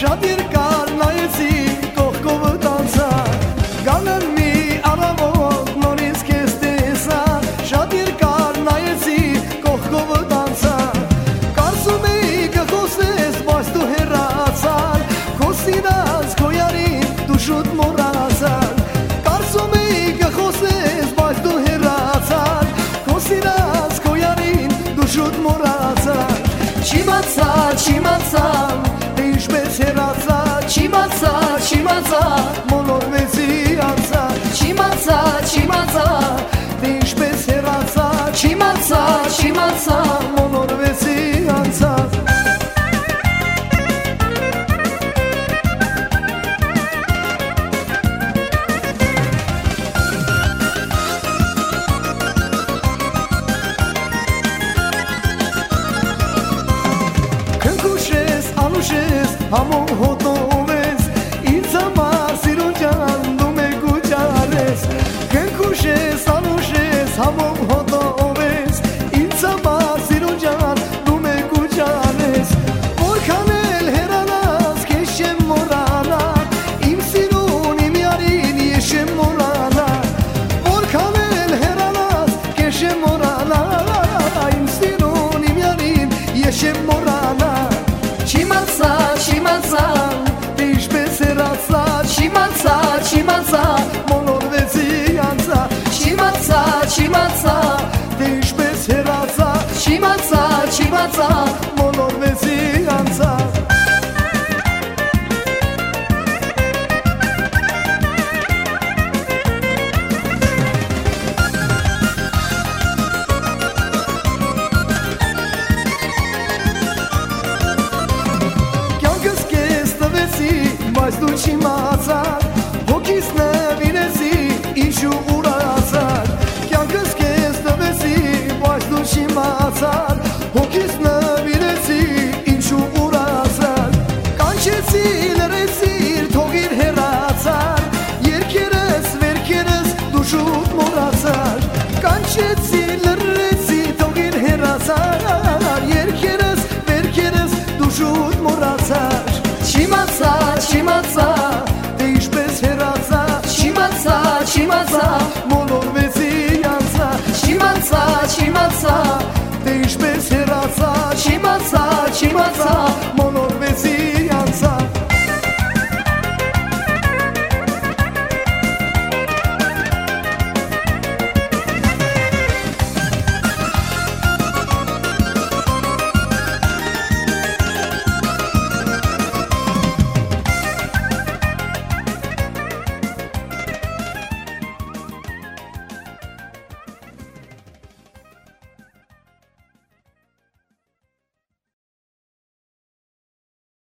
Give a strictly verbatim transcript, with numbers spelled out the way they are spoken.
Շատ երկար նայեցի կողքովը տանցա Գանն մի առավոտ նորից քեզ տեսա Շատ երկար նայեցի կողքովը տանցա Կարծում էի կխոսես բայց դու հեռացար Քո սիրած քո յարին դու շուտ մոռացար Կարծում էի կխոսես բայց դու հեռացար Քո սիրած քո յարին դու շուտ մոռացար Չիմացա, չիմացա Ինչպես հեռացա, չիմացա, չիմացա Մոլորվեցի անցա Չիմացա, չիմացա Ինչպես հեռացա, չիմացա, չիմացա Մոլորվեցի անցա Քնքուշես, անուշես, համոն հոտով ես Ինձ համար սիրուն ջան դու մեկ ու ջարես Քնքուշես, անուշես, համոն հոտով ես Ինձ համար սիրուն ջան դու մեկ ու ջարես Որքան էլ հեռանաս քեզ չեմ մոռանա Իմ սիրուն իմ յարին ես չեմ մոռանա Որքան էլ հեռանաս քեզ չեմ մոռանա Իմ սիրուն իմ յարին ես չեմ մոռանա Չիմացա, չիմացա, ինչպես հեռացա Չիմացա, չիմացա, մոլորվեցի անցա Չիմացա, չիմացա, ինչպես հեռացա Չիմացա, չիմացա, մոլորվեցի անցա Բայց դու չիմացար Հոգիս նվիրեցի ինչու ուրացար Կյանքս քեզ տվեցի Բայց դու չիմացար Հոգիս նվիրեցի ինչու ուրացար Կանչեցի լրեցիր թողիր հեռացար Երգերս վերքերս դու շուտ մոռացար Կանչեցի լրեցի թողիր հեռացար Երգերս վերքերս դու շուտ մոռացար Չիմացա, չիմացա, թե ինչպես հեռացա Չիմացա, չիմացա,